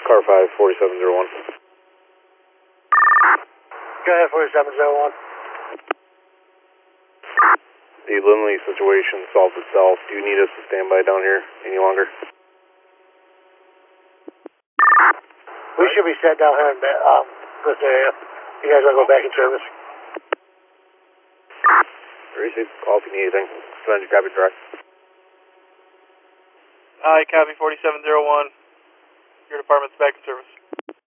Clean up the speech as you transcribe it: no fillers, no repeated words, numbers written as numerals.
Car 54701. Go ahead, 4701. The Lindley situation solved itself. Do you need us to stand by down here any longer? We should be set down here in this area. You guys want to go back in service? Receive. Call if you need anything. Send your copy direct. Hi, copy 4701. Your department's back in service.